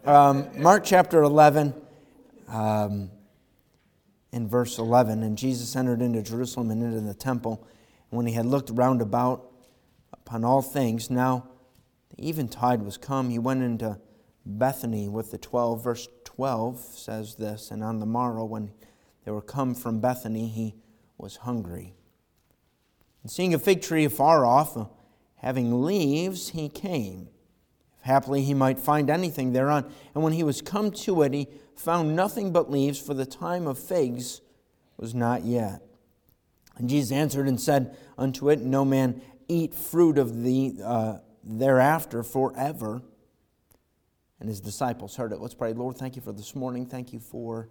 Mark chapter 11, in verse 11, and Jesus entered into Jerusalem and into the temple. And when he had looked round about upon all things, now the eventide was come, he went into Bethany with the 12. Verse 12 says this, and on the morrow when they were come from Bethany, he was hungry. And seeing a fig tree afar off, having leaves, he came. If haply he might find anything thereon. And when he was come to it, he found nothing but leaves, for the time of figs was not yet. And Jesus answered and said unto it, No man eat fruit of thee thereafter forever. And his disciples heard it. Let's pray. Lord, thank you for this morning. Thank you for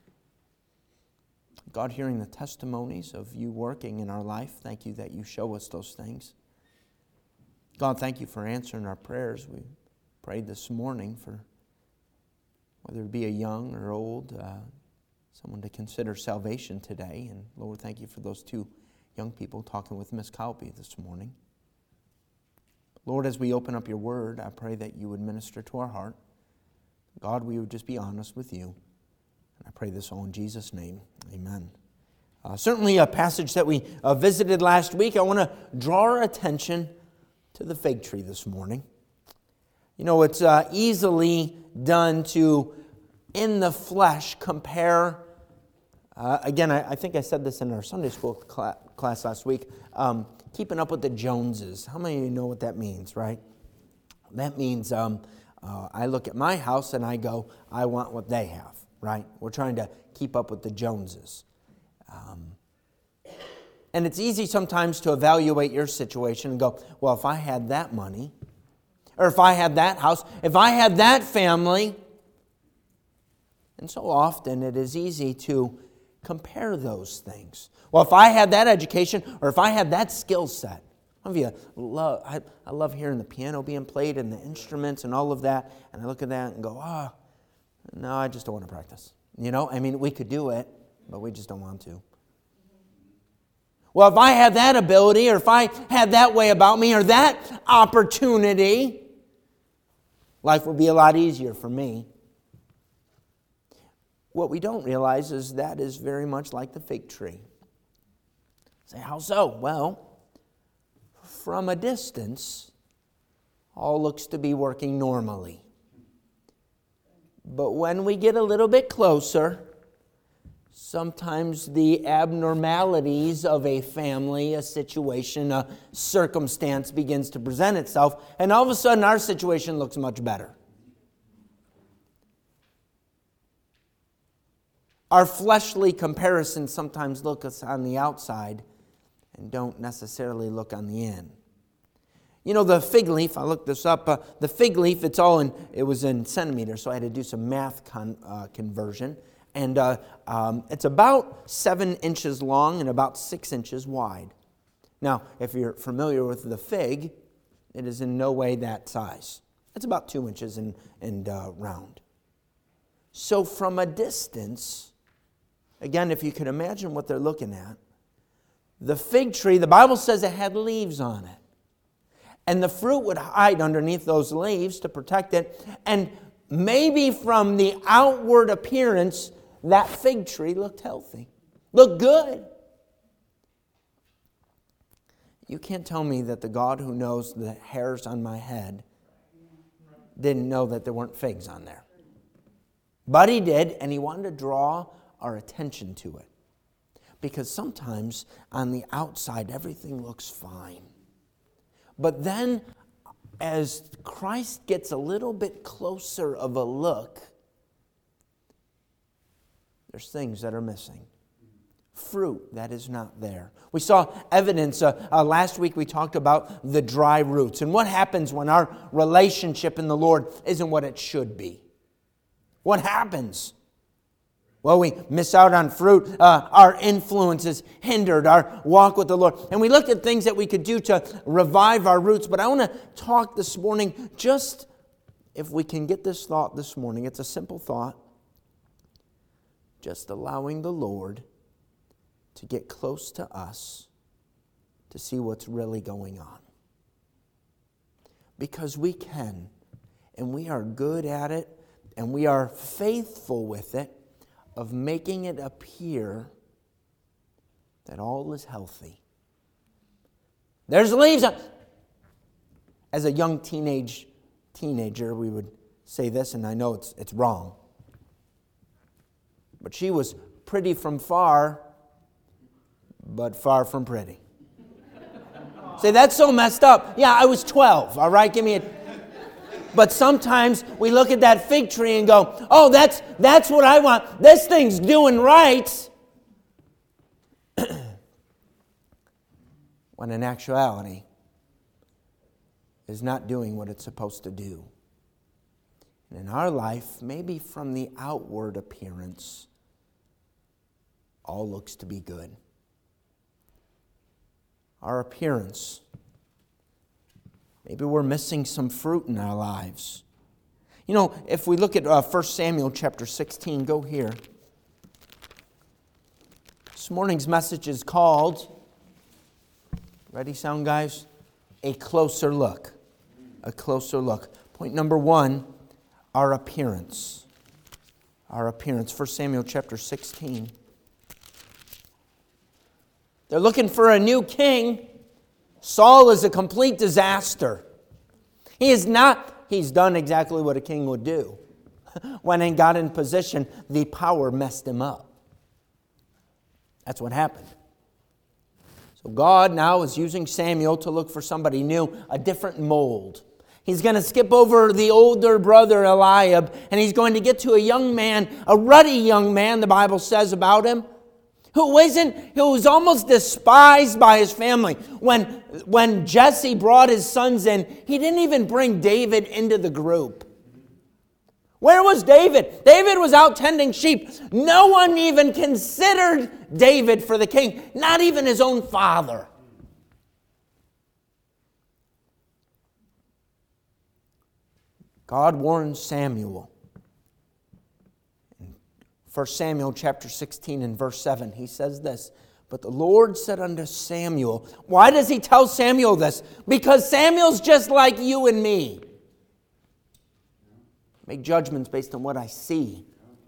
God hearing the testimonies of you working in our life. Thank you that you show us those things. God, thank you for answering our prayers. We prayed this morning for whether it be a young or old, someone to consider salvation today. And Lord, thank you for those two young people talking with Miss Calby this morning. Lord, as we open up your word, I pray that you would minister to our heart. God, we would just be honest with you. And I pray this all in Jesus' name. Amen. Certainly a passage that we visited last week. I want to draw our attention to the fig tree this morning. You know, it's easily done to, in the flesh, compare. Again, I think I said this in our Sunday school class last week. Keeping up with the Joneses. How many of you know what that means, right? That means I look at my house and I go, I want what they have, right? We're trying to keep up with the Joneses. And it's easy sometimes to evaluate your situation and go, well, if I had that money, or if I had that house, if I had that family. And so often it is easy to compare those things. Well, if I had that education, or if I had that skill set. Some of you I love hearing the piano being played and the instruments and all of that. And I look at that and go, no, I just don't want to practice. You know, I mean, we could do it, but we just don't want to. Well, if I had that ability, or if I had that way about me, or that opportunity, life would be a lot easier for me. What we don't realize is that is very much like the fig tree. Say, how so? Well, from a distance, all looks to be working normally. But when we get a little bit closer, sometimes the abnormalities of a family, a situation, a circumstance begins to present itself, and all of a sudden our situation looks much better. Our fleshly comparisons sometimes look us on the outside and don't necessarily look on the end. You know, the fig leaf, I looked this up, the fig leaf, it was in centimeters, so I had to do some math conversion. And it's about 7 inches long and about 6 inches wide. Now, if you're familiar with the fig, it is in no way that size. It's about 2 inches in round. So from a distance, again, if you can imagine what they're looking at, the fig tree, the Bible says it had leaves on it. And the fruit would hide underneath those leaves to protect it. And maybe from the outward appearance, that fig tree looked healthy, looked good. You can't tell me that the God who knows the hairs on my head didn't know that there weren't figs on there. But He did, and He wanted to draw our attention to it. Because sometimes on the outside, everything looks fine. But then, as Christ gets a little bit closer of a look, there's things that are missing. Fruit that is not there. We saw evidence, last week we talked about the dry roots. And what happens when our relationship in the Lord isn't what it should be? What happens? Well, we miss out on fruit. Our influence is hindered, our walk with the Lord. And we looked at things that we could do to revive our roots. But I want to talk this morning, just if we can get this thought this morning. It's a simple thought. Just allowing the Lord to get close to us to see what's really going on. Because we can, and we are good at it, and we are faithful with it, of making it appear that all is healthy. There's leaves on. As a young teenager, we would say this, and I know it's wrong. But she was pretty from far, but far from pretty. Say, that's so messed up. Yeah, I was 12, all right? Give me a... But sometimes we look at that fig tree and go, oh, that's what I want. This thing's doing right. When in actuality, is not doing what it's supposed to do. And in our life, maybe from the outward appearance, all looks to be good. Our appearance, maybe we're missing some fruit in our lives. You know, if we look at 1 Samuel chapter 16, go here. This morning's message is called, ready sound guys? A closer look. A closer look. Point number 1, our appearance. Our appearance. 1 Samuel chapter 16. They're looking for a new king. Saul is a complete disaster. He's done exactly what a king would do. When he got in position, the power messed him up. That's what happened. So God now is using Samuel to look for somebody new, a different mold. He's going to skip over the older brother Eliab, and he's going to get to a young man, a ruddy young man, the Bible says about him, who was almost despised by his family. When Jesse brought his sons in, he didn't even bring David into the group. Where was David? David was out tending sheep. No one even considered David for the king, not even his own father. God warned Samuel. 1 Samuel chapter 16 and verse 7, he says this, but the Lord said unto Samuel, why does he tell Samuel this? Because Samuel's just like you and me. Make judgments based on what I see.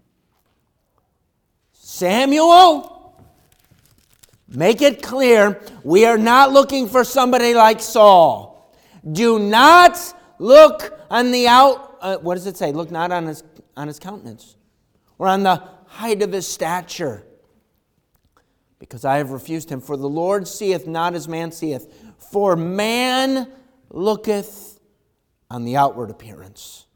Samuel, make it clear, we are not looking for somebody like Saul. Do not look on the what does it say? Look not on his countenance, or on the height of his stature, because I have refused him. For the Lord seeth not as man seeth. For man looketh on the outward appearance.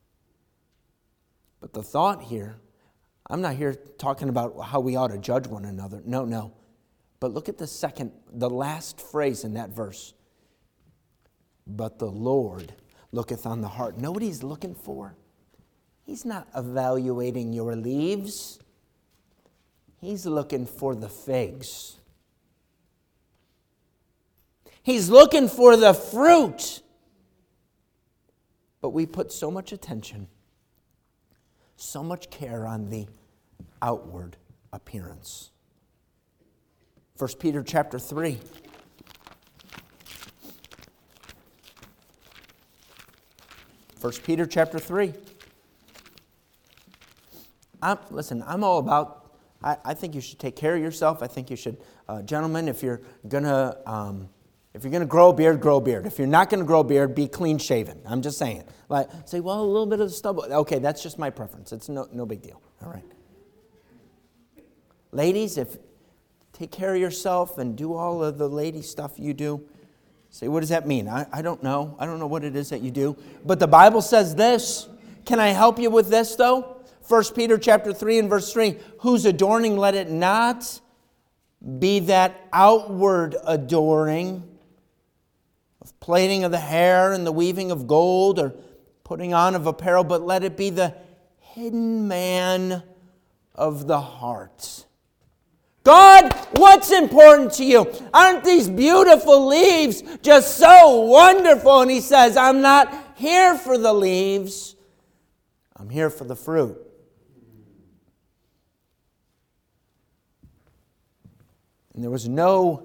But the thought here, I'm not here talking about how we ought to judge one another. No. But look at the last phrase in that verse. But the Lord looketh on the heart. Know what he's looking for? He's not evaluating your leaves. He's looking for the figs. He's looking for the fruit. But we put so much attention, so much care on the outward appearance. 1 Peter chapter 3. 1 Peter chapter 3. I'm all about, I think you should take care of yourself. I think you should, gentlemen, if you're going to grow a beard, grow a beard. If you're not going to grow a beard, be clean shaven. I'm just saying. Like, say, well, a little bit of stubble. Okay, that's just my preference. It's no big deal. All right. Ladies, take care of yourself and do all of the lady stuff you do. Say, what does that mean? I don't know. I don't know what it is that you do. But the Bible says this. Can I help you with this, though? 1 Peter chapter 3 and verse 3. Whose adorning let it not be that outward adoring of plaiting of the hair and the weaving of gold or putting on of apparel, but let it be the hidden man of the heart. God, what's important to you? Aren't these beautiful leaves just so wonderful? And he says, I'm not here for the leaves. I'm here for the fruit. And there was no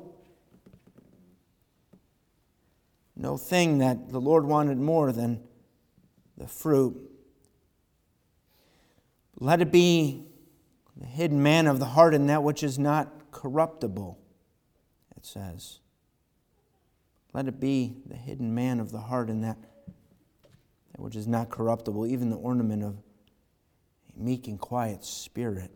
thing that the Lord wanted more than the fruit Let it be the hidden man of the heart in that which is not corruptible, it says. Let it be the hidden man of the heart in that which is not corruptible, even the ornament of a meek and quiet spirit,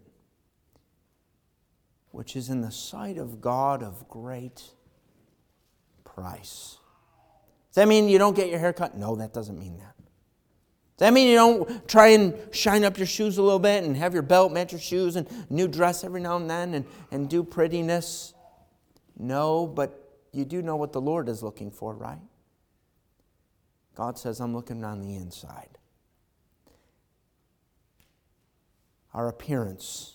which is in the sight of God of great price. Does that mean you don't get your hair cut? No, that doesn't mean that. Does that mean you don't try and shine up your shoes a little bit and have your belt match your shoes and new dress every now and then and do prettiness? No, but you do know what the Lord is looking for, right? God says, I'm looking on the inside. Our appearance.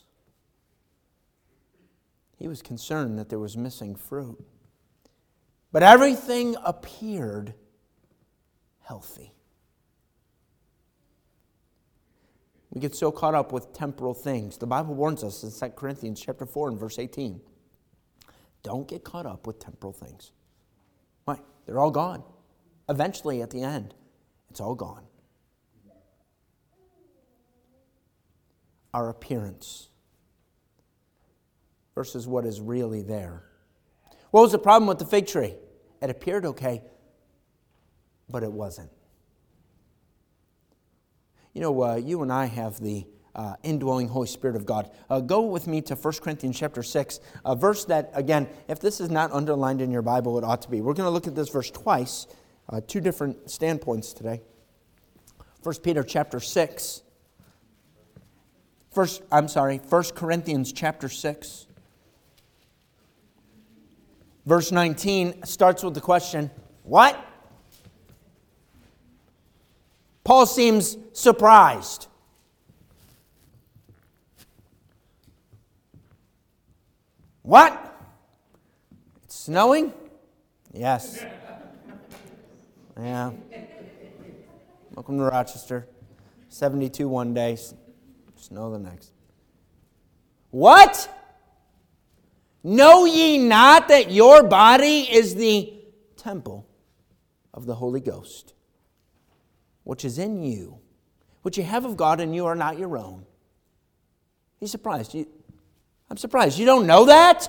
He was concerned that there was missing fruit. But everything appeared healthy. We get so caught up with temporal things. The Bible warns us in 2 Corinthians chapter 4 and verse 18. Don't get caught up with temporal things. Why? They're all gone. Eventually, at the end, it's all gone. Our appearance versus what is really there. What was the problem with the fig tree? It appeared okay, but it wasn't. You know, you and I have the indwelling Holy Spirit of God. Go with me to 1 Corinthians chapter 6, a verse that, again, if this is not underlined in your Bible, it ought to be. We're going to look at this verse twice, two different standpoints today. 1 Peter chapter 6. 1 Corinthians chapter 6. Verse 19 starts with the question, what? Paul seems surprised. What? It's snowing? Yes. Yeah. Welcome to Rochester. 72 one day, snow the next. What? Know ye not that your body is the temple of the Holy Ghost, which is in you, which you have of God, and you are not your own? He's surprised. I'm surprised. You don't know that?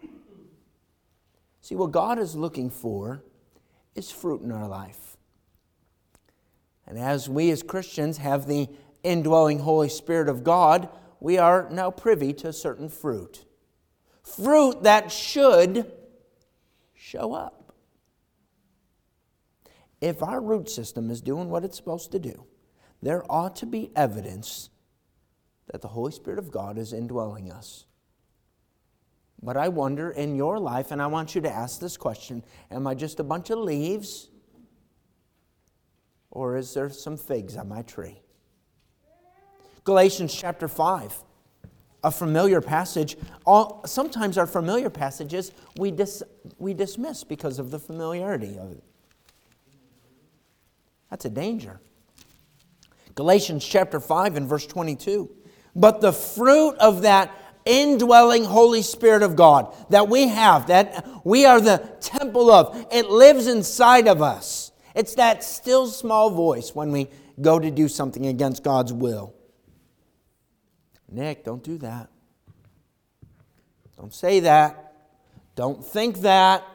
See, what God is looking for is fruit in our life. And as we as Christians have the indwelling Holy Spirit of God, we are now privy to certain fruit. Fruit that should show up. If our root system is doing what it's supposed to do, there ought to be evidence that the Holy Spirit of God is indwelling us. But I wonder in your life, and I want you to ask this question, am I just a bunch of leaves? Or is there some figs on my tree? Galatians chapter 5, a familiar passage. Sometimes our familiar passages we dismiss because of the familiarity of it. That's a danger. Galatians chapter 5 and verse 22. But the fruit of that indwelling Holy Spirit of God that we have, that we are the temple of, it lives inside of us. It's that still small voice when we go to do something against God's will. Nick, don't do that. Don't say that. Don't think that.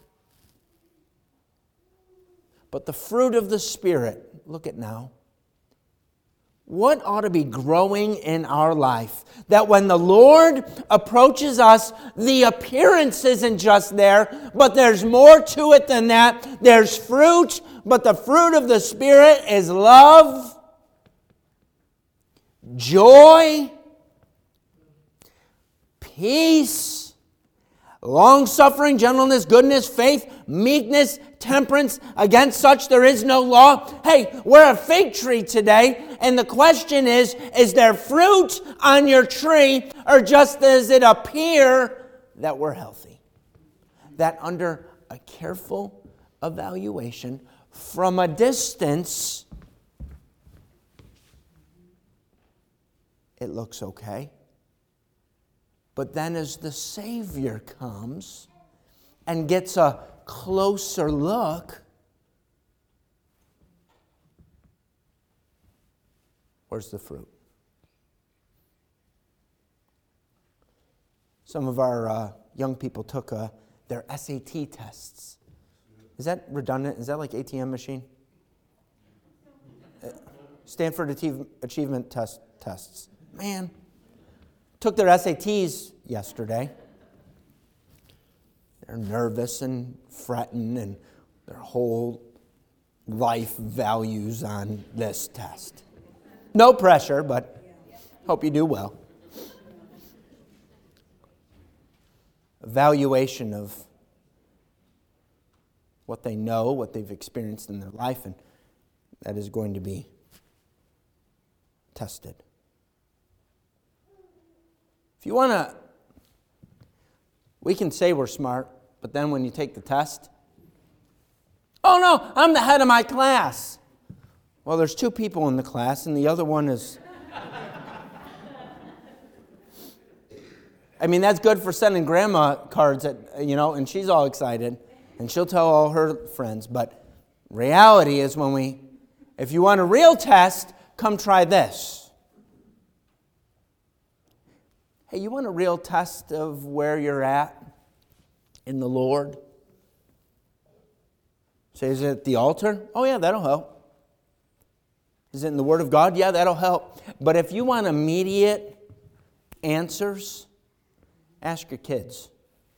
But the fruit of the Spirit, look at now. What ought to be growing in our life? That when the Lord approaches us, the appearance isn't just there, but there's more to it than that. There's fruit, but the fruit of the Spirit is love, joy, peace, long-suffering, gentleness, goodness, faith, meekness, temperance. Against such there is no law. Hey, we're a fig tree today, and the question is there fruit on your tree, or just does it appear that we're healthy? That under a careful evaluation from a distance, it looks okay. But then as the Savior comes and gets a closer look, where's the fruit? Some of our young people took their SAT tests. Is that redundant? Is that like ATM machine? Stanford Achievement Tests. Man, took their SATs yesterday. They're nervous and fretting, and their whole life values on this test. No pressure, but hope you do well. Evaluation of what they know, what they've experienced in their life, and that is going to be tested. If you want to, we can say we're smart, but then when you take the test, oh no, I'm the head of my class. Well, there's 2 people in the class, and the other one is... I mean, that's good for sending grandma cards, and she's all excited, and she'll tell all her friends. But reality is if you want a real test, come try this. Hey, you want a real test of where you're at in the Lord? Say, is it at the altar? Oh yeah, that'll help. Is it in the Word of God? Yeah, that'll help. But if you want immediate answers, ask your kids.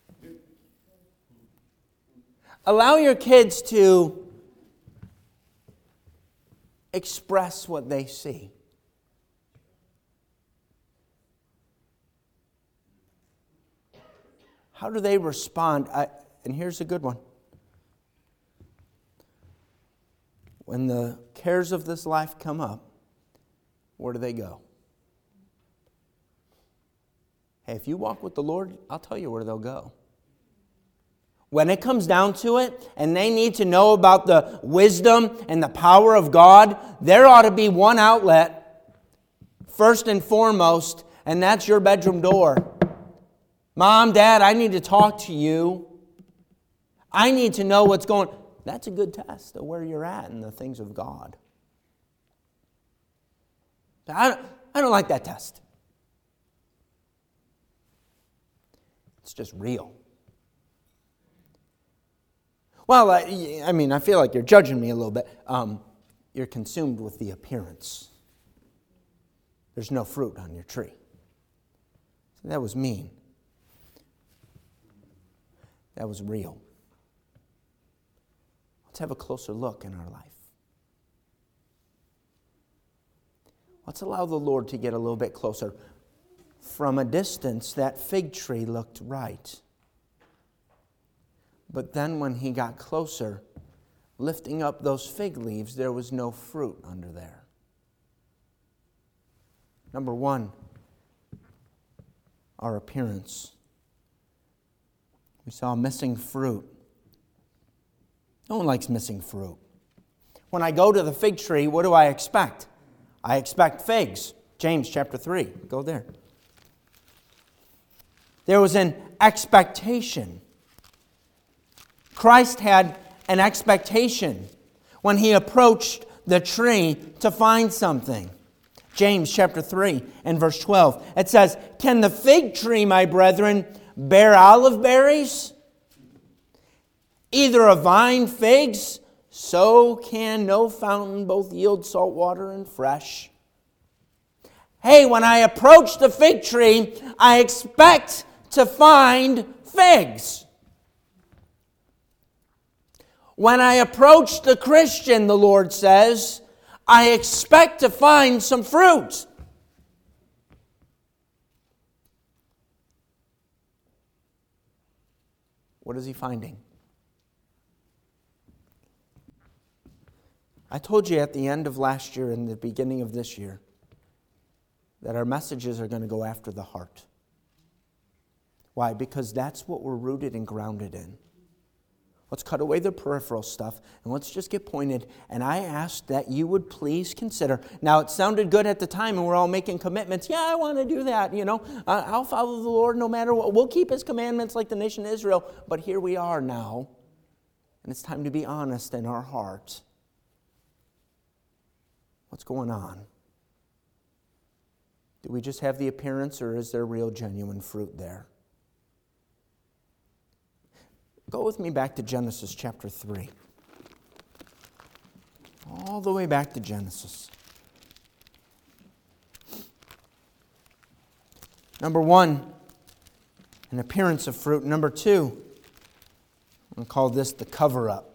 Allow your kids to express what they see. How do they respond? And here's a good one. When the cares of this life come up, where do they go? Hey, if you walk with the Lord, I'll tell you where they'll go. When it comes down to it, and they need to know about the wisdom and the power of God, there ought to be one outlet, first and foremost, and that's your bedroom door. Mom, Dad, I need to talk to you. I need to know what's going on. That's a good test of where you're at in the things of God. I don't like that test. It's just real. Well, I feel like you're judging me a little bit. You're consumed with the appearance. There's no fruit on your tree. That was mean. That was real. Let's have a closer look in our life. Let's allow the Lord to get a little bit closer. From a distance, that fig tree looked right. But then when he got closer, lifting up those fig leaves, there was no fruit under there. Number 1, our appearance. We saw missing fruit. No one likes missing fruit. When I go to the fig tree, what do I expect? I expect figs. James chapter 3. Go there. There was an expectation. Christ had an expectation when he approached the tree to find something. James chapter 3 and verse 12. It says, "Can the fig tree, my brethren, bear olive berries? Either a vine figs, so can no fountain both yield salt water and fresh." Hey, when I approach the fig tree, I expect to find figs. When I approach the Christian, the Lord says, I expect to find some fruit. What is he finding? I told you at the end of last year and the beginning of this year that our messages are going to go after the heart. Why? Because that's what we're rooted and grounded in. Let's cut away the peripheral stuff and let's just get pointed. And I ask that you would please consider. Now, it sounded good at the time and we're all making commitments. Yeah, I want to do that. I'll follow the Lord no matter what. We'll keep His commandments like the nation of Israel. But here we are now. And it's time to be honest in our heart. What's going on? Do we just have the appearance or is there real genuine fruit there? Go with me back to Genesis chapter 3. All the way back to Genesis. Number one, an appearance of fruit. Number two, I'm going to call this the cover-up.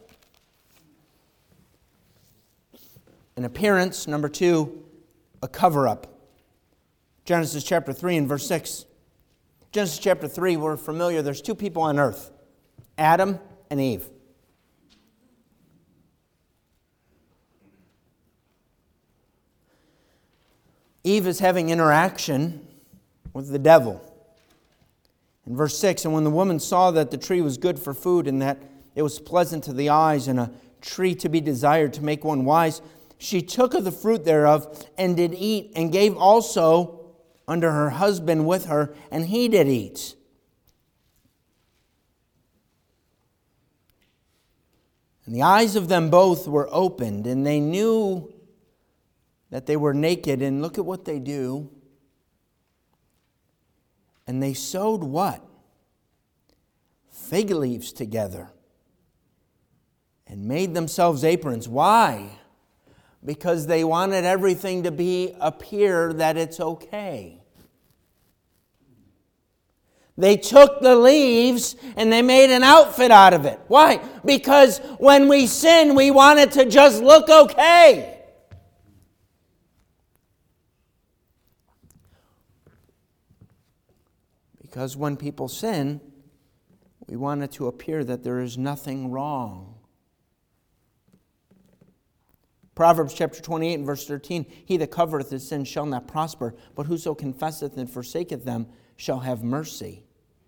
An appearance. Number two, a cover-up. Genesis chapter 3 and verse 6. Genesis chapter 3, we're familiar. There's two people on earth, Adam and Eve. Eve is having interaction with the devil. In verse 6, and when the woman saw that the tree was good for food and that it was pleasant to the eyes and a tree to be desired to make one wise, she took of the fruit thereof and did eat, and gave also unto her husband with her, and he did eat. And the eyes of them both were opened, and they knew that they were naked. And look at what they do. And they sewed what? Fig leaves together and made themselves aprons. Why? Because they wanted everything to appear that it's okay. They took the leaves and they made an outfit out of it. Why? Because when we sin, we want it to just look okay. Because when people sin, we want it to appear that there is nothing wrong. Proverbs chapter 28 and verse 13, he that covereth his sin shall not prosper, but whoso confesseth and forsaketh them shall have mercy.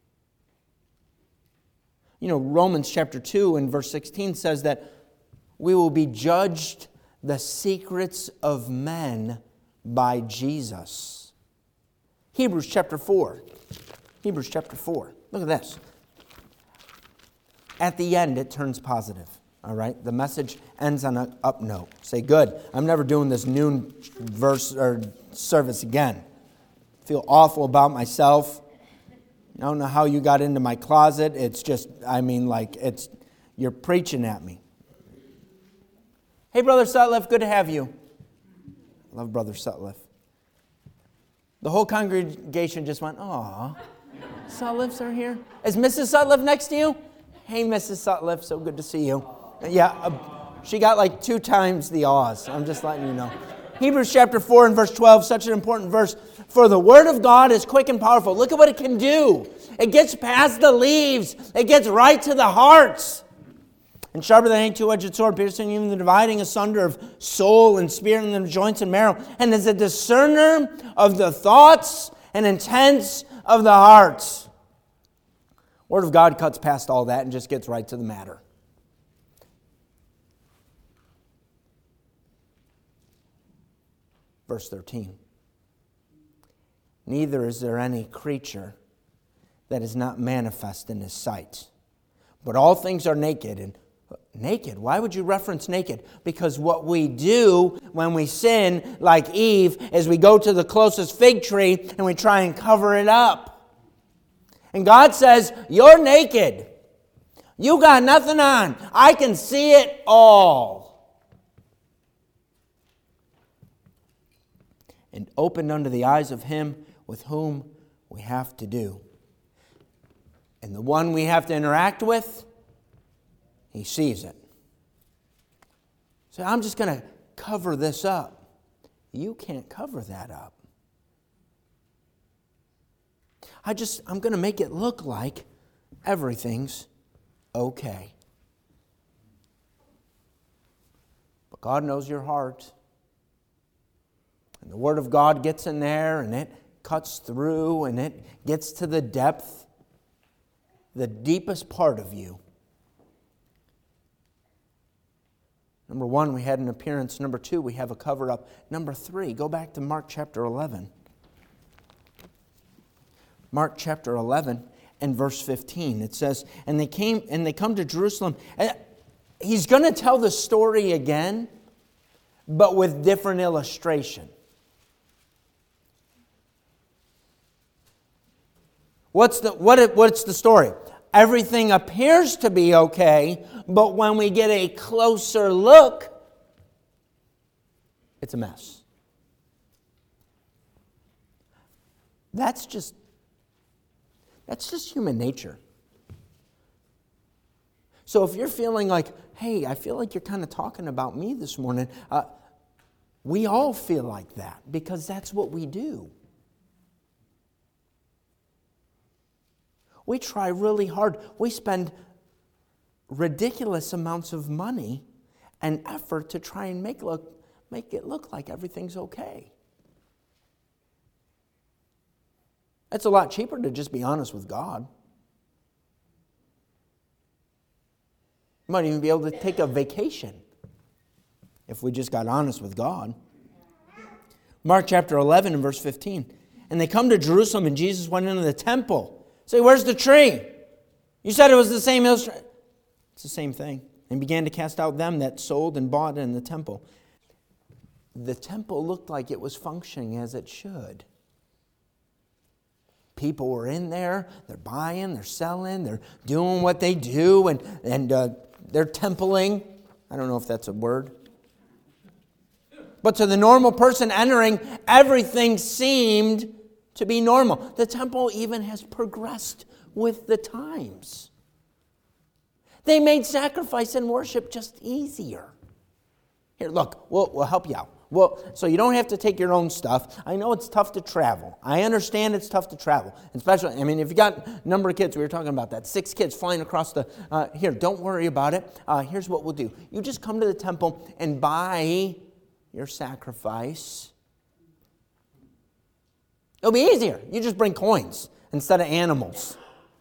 You know, Romans chapter 2 and verse 16 says that we will be judged the secrets of men by Jesus. Hebrews chapter 4. Hebrews chapter 4. Look at this. At the end, it turns positive. All right? The message ends on an up note. Say, good. I'm never doing this noon verse or service again. Feel awful about myself. I don't know how you got into my closet. It's just, you're preaching at me. Hey, Brother Sutliff, good to have you. I love Brother Sutliff. The whole congregation just went, aw. Sutliffs are here. Is Mrs. Sutliff next to you? Hey, Mrs. Sutliff, so good to see you. Yeah, she got like 2 times the awes. I'm just letting you know. Hebrews chapter 4 and verse 12, such an important verse. For the word of God is quick and powerful. Look at what it can do. It gets past the leaves. It gets right to the hearts. And sharper than any two-edged sword, piercing even the dividing asunder of soul and spirit and the joints and marrow. And is a discerner of the thoughts and intents of the hearts. Word of God cuts past all that and just gets right to the matter. Verse 13. Neither is there any creature that is not manifest in His sight. But all things are naked. And naked? Why would you reference naked? Because what we do when we sin, like Eve, is we go to the closest fig tree and we try and cover it up. And God says, you're naked. You got nothing on. I can see it all. And opened unto the eyes of him with whom we have to do. And the one we have to interact with, he sees it. So I'm just going to cover this up. You can't cover that up. I'm going to make it look like everything's okay. But God knows your heart. And the Word of God gets in there and it cuts through and it gets to the depth, the deepest part of you. Number 1, we had an appearance. Number 2, we have a cover-up. Number 3, go back to Mark chapter 11. Mark chapter 11 and verse 15. It says, and they come to Jerusalem. He's going to tell the story again, but with different illustration. What's the story? everything appears to be okay, but when we get a closer look, it's a mess. That's just human nature. So if you're feeling like, hey, I feel like you're kind of talking about me this morning, we all feel like that because that's what we do. We try really hard. We spend ridiculous amounts of money and effort to try and make it look like everything's okay. It's a lot cheaper to just be honest with God. You might even be able to take a vacation if we just got honest with God. Mark chapter 11 and verse 15. And they come to Jerusalem and Jesus went into the temple. Say, where's the tree? You said it was the same illustration. It's the same thing. And began to cast out them that sold and bought in the temple. The temple looked like it was functioning as it should. People were in there, they're buying, they're selling, they're doing what they do, and they're templing. I don't know if that's a word. But to the normal person entering, everything seemed to be normal. The temple even has progressed with the times. They made sacrifice and worship just easier. Here, look, we'll help you out. Well, so you don't have to take your own stuff. I know it's tough to travel. I understand it's tough to travel. Especially, if you got a number of kids, we were talking about that, 6 kids flying across the, here, don't worry about it. Here's what we'll do. You just come to the temple and buy your sacrifice. It'll be easier. You just bring coins instead of animals.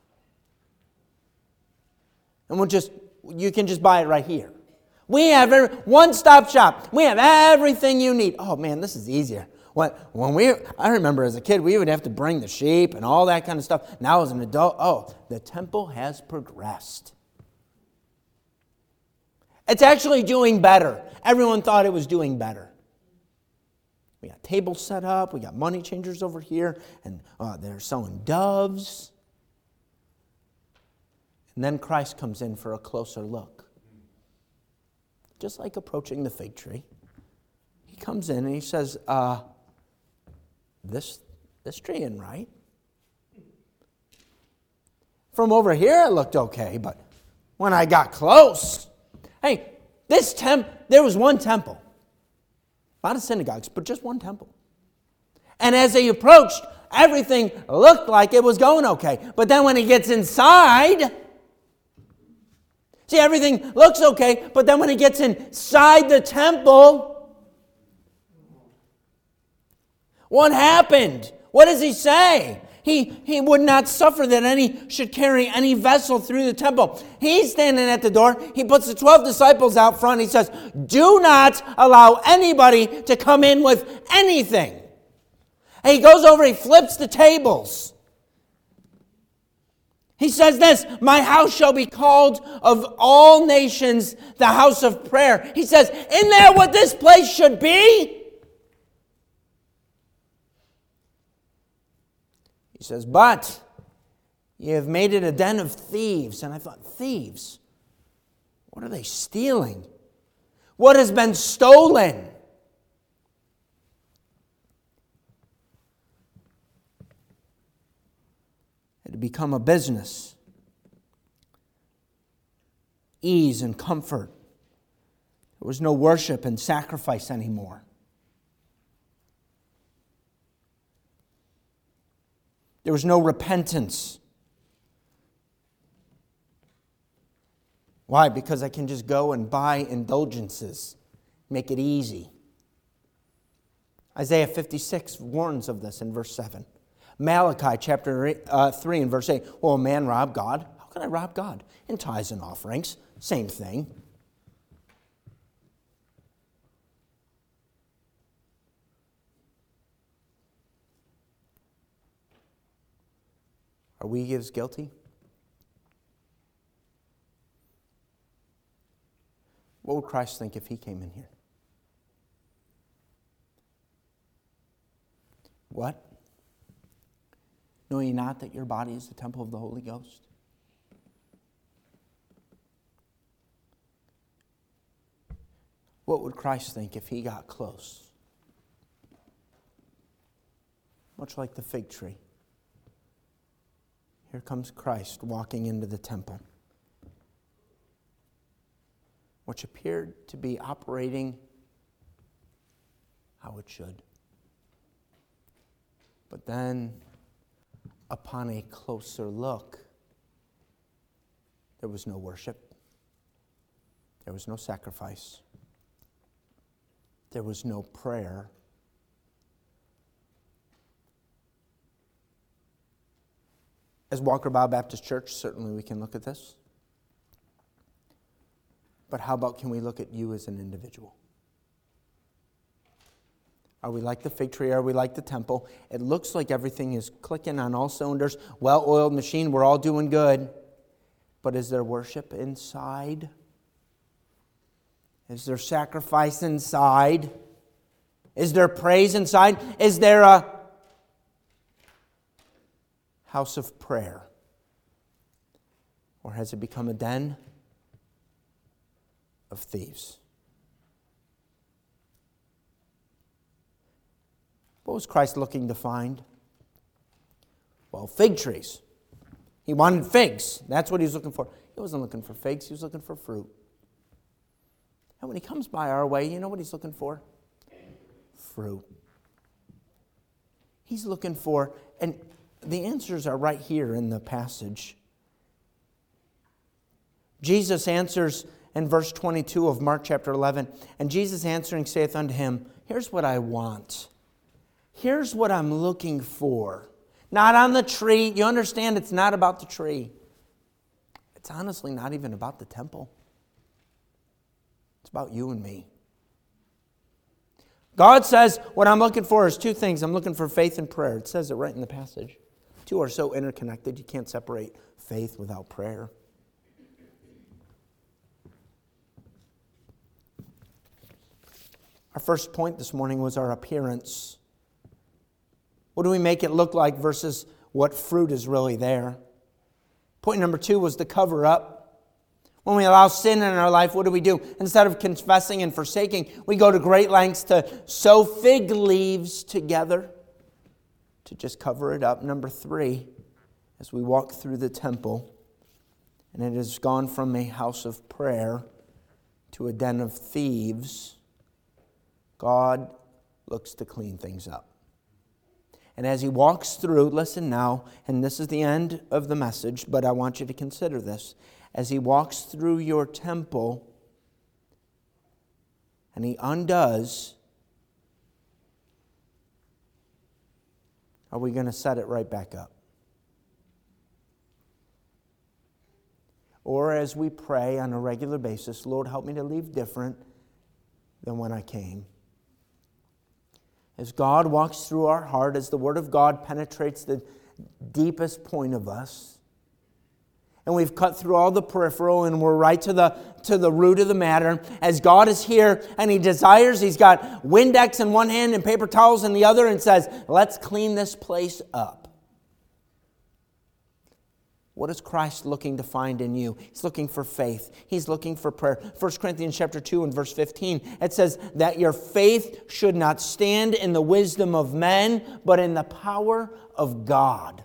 And you can just buy it right here. We have one-stop shop. We have everything you need. Oh man, this is easier. I remember as a kid, we would have to bring the sheep and all that kind of stuff. Now as an adult, the temple has progressed. It's actually doing better. Everyone thought it was doing better. We got tables set up. We got money changers over here. And they're selling doves. And then Christ comes in for a closer look. Just like approaching the fig tree. He comes in and he says, this tree isn't right. From over here it looked okay, but when I got close, hey, there was one temple. A lot of synagogues, but just one temple. And as they approached, everything looked like it was going okay. But then when he gets inside, see, everything looks okay, but then when he gets inside the temple, what happened? What does he say? He would not suffer that any should carry any vessel through the temple. He's standing at the door. He puts the 12 disciples out front. He says, do not allow anybody to come in with anything. And he goes over, he flips the tables. He says this, my house shall be called of all nations the house of prayer. He says, isn't that what this place should be? He says, but you have made it a den of thieves. And I thought, thieves? What are they stealing? What has been stolen? It had become a business. Ease and comfort. There was no worship and sacrifice anymore. There was no repentance. Why? Because I can just go and buy indulgences. Make it easy. Isaiah 56 warns of this in verse 7. Malachi chapter 3 and verse 8. Will a man rob God? How can I rob God? In tithes and offerings. Same thing. Are we as guilty? What would Christ think if he came in here? What? Know ye not that your body is the temple of the Holy Ghost? What would Christ think if he got close? Much like the fig tree. Here comes Christ walking into the temple, which appeared to be operating how it should. But then, upon a closer look, there was no worship. There was no sacrifice. There was no prayer. As Walker Bow Baptist Church, certainly we can look at this. But how about can we look at you as an individual? Are we like the fig tree? Are we like the temple? It looks like everything is clicking on all cylinders. Well-oiled machine, we're all doing good. But is there worship inside? Is there sacrifice inside? Is there praise inside? Is there a house of prayer? Or has it become a den of thieves? What was Christ looking to find? Well, fig trees. He wanted figs. That's what he was looking for. He wasn't looking for figs. He was looking for fruit. And when he comes by our way, you know what he's looking for? Fruit. He's looking for, and the answers are right here in the passage. Jesus answers in verse 22 of Mark chapter 11, and Jesus answering saith unto him, here's what I want. Here's what I'm looking for. Not on the tree. You understand it's not about the tree. It's honestly not even about the temple. It's about you and me. God says what I'm looking for is two things. I'm looking for faith and prayer. It says it right in the passage. Two are so interconnected, you can't separate faith without prayer. Our first point this morning was our appearance. What do we make it look like versus what fruit is really there? Point number 2 was the cover-up. When we allow sin in our life, what do? Instead of confessing and forsaking, we go to great lengths to sew fig leaves together to just cover it up. Number 3, as we walk through the temple, and it has gone from a house of prayer to a den of thieves, God looks to clean things up. And as he walks through, listen now, and this is the end of the message, but I want you to consider this. As he walks through your temple, and he undoes, are we going to set it right back up? Or as we pray on a regular basis, Lord, help me to leave different than when I came. As God walks through our heart, as the Word of God penetrates the deepest point of us, and we've cut through all the peripheral and we're right to the root of the matter, as God is here and He desires, He's got Windex in one hand and paper towels in the other and says, let's clean this place up. What is Christ looking to find in you? He's looking for faith. He's looking for prayer. 1 Corinthians chapter 2 and verse 15, it says that your faith should not stand in the wisdom of men, but in the power of God.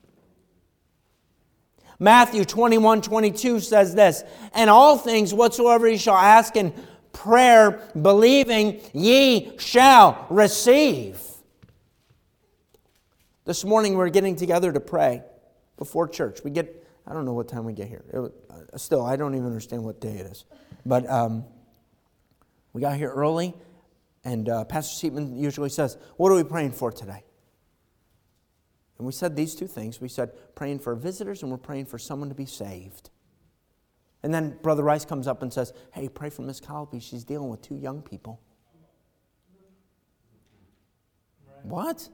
Matthew 21:22 says this, and all things whatsoever ye shall ask in prayer, believing, ye shall receive. This morning we're getting together to pray. Before church. I don't know what time we get here. Still, I don't even understand what day it is. But we got here early, and Pastor Seatman usually says, what are we praying for today? And we said these two things. We said praying for visitors, and we're praying for someone to be saved. And then Brother Rice comes up and says, hey, pray for Miss Colby. She's dealing with 2 young people. Right. What?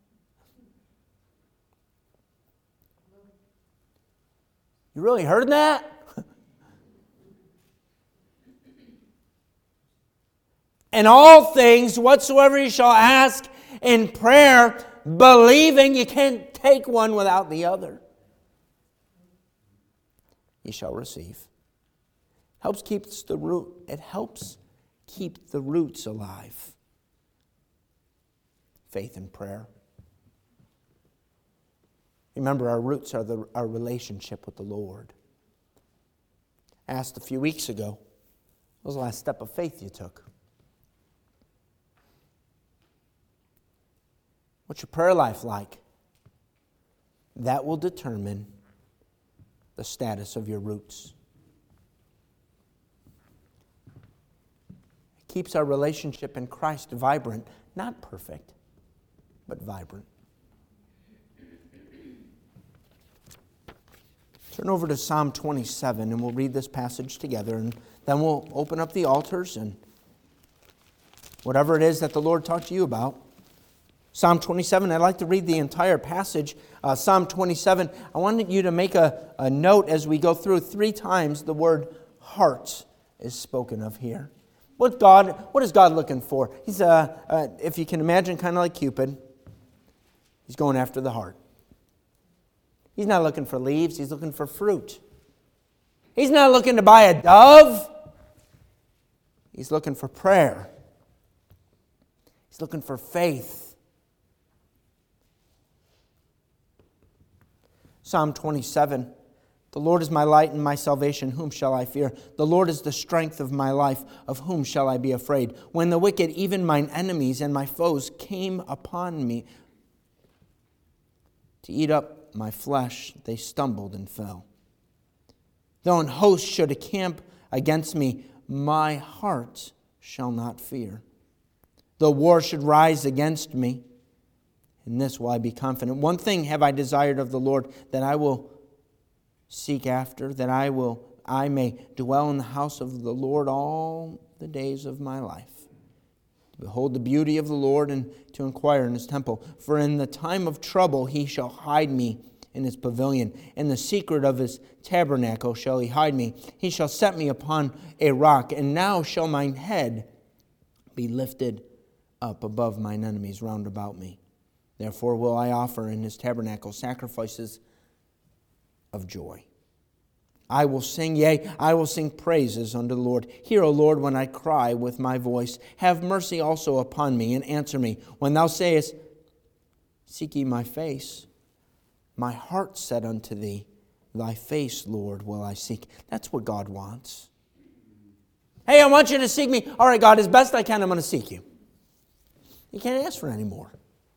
You really heard that? And all things whatsoever you shall ask in prayer, believing, you can't take one without the other, you shall receive. It helps keep the roots alive? Faith and prayer. Remember, our roots are our relationship with the Lord. I asked a few weeks ago, what was the last step of faith you took? What's your prayer life like? That will determine the status of your roots. It keeps our relationship in Christ vibrant, not perfect, but vibrant. Turn over to Psalm 27 and we'll read this passage together, and then we'll open up the altars and whatever it is that the Lord talked to you about. Psalm 27, I'd like to read the entire passage. Psalm 27, I wanted you to make a note as we go through. 3 times the word heart is spoken of here. What is God looking for? He's, if you can imagine, kind of like Cupid. He's going after the heart. He's not looking for leaves, he's looking for fruit. He's not looking to buy a dove. He's looking for prayer. He's looking for faith. Psalm 27, the Lord is my light and my salvation, whom shall I fear? The Lord is the strength of my life, of whom shall I be afraid? When the wicked, even mine enemies and my foes, came upon me to eat up my flesh, they stumbled and fell. Though an host should encamp against me, my heart shall not fear. Though war should rise against me, in this will I be confident. One thing have I desired of the Lord, that I will seek after, that I may dwell in the house of the Lord all the days of my life, to behold the beauty of the Lord and to inquire in his temple. For in the time of trouble he shall hide me in his pavilion. In the secret of his tabernacle shall he hide me. He shall set me upon a rock, and now shall mine head be lifted up above mine enemies round about me. Therefore will I offer in his tabernacle sacrifices of joy. I will sing, yea, I will sing praises unto the Lord. Hear, O Lord, when I cry with my voice. Have mercy also upon me, and answer me. When thou sayest, seek ye my face, my heart said unto thee, thy face, Lord, will I seek. That's what God wants. Hey, I want you to seek me. All right, God, as best I can, I'm going to seek you. You can't ask for any more.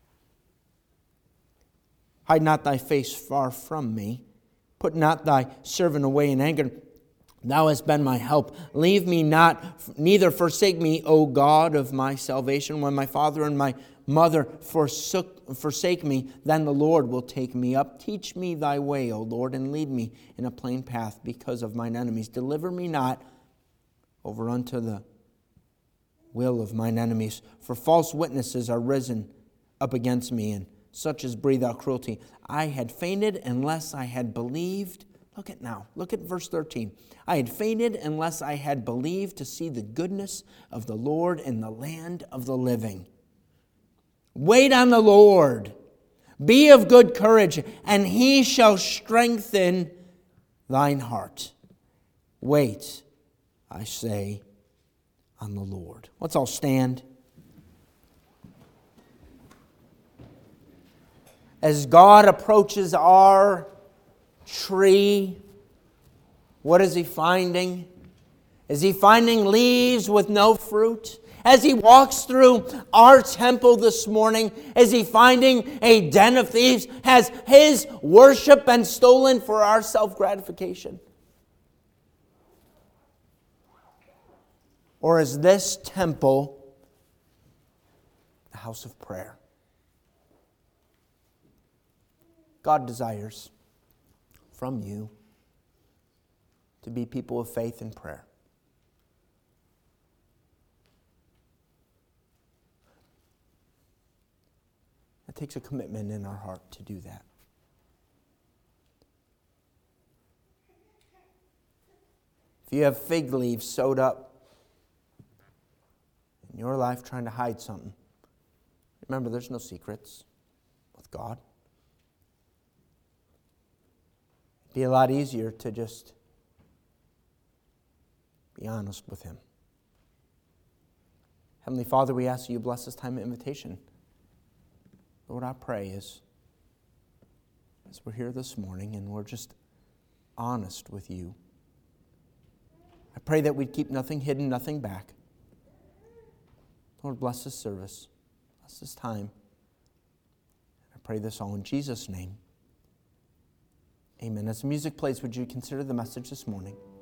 Hide not thy face far from me. Put not thy servant away in anger. Thou hast been my help. Leave me not, neither forsake me, O God of my salvation. When my father and my mother forsake me, then the Lord will take me up. Teach me thy way, O Lord, and lead me in a plain path because of mine enemies. Deliver me not over unto the will of mine enemies. For false witnesses are risen up against me, and such as breathe out cruelty. I had fainted unless I had believed. Look at verse 13. I had fainted unless I had believed to see the goodness of the Lord in the land of the living. Wait on the Lord. Be of good courage, and he shall strengthen thine heart. Wait, I say, on the Lord. Let's all stand. As God approaches our tree, what is he finding? Is he finding leaves with no fruit? As he walks through our temple this morning, is he finding a den of thieves? Has his worship been stolen for our self-gratification? Or is this temple a house of prayer? God desires from you to be people of faith and prayer. It takes a commitment in our heart to do that. If you have fig leaves sewed up in your life trying to hide something, remember there's no secrets with God. It'd be a lot easier to just be honest with him. Heavenly Father, we ask that you bless this time of invitation. Lord, I pray as we're here this morning and we're just honest with you, I pray that we'd keep nothing hidden, nothing back. Lord, bless this service. Bless this time. I pray this all in Jesus' name. Amen. As the music plays, would you consider the message this morning?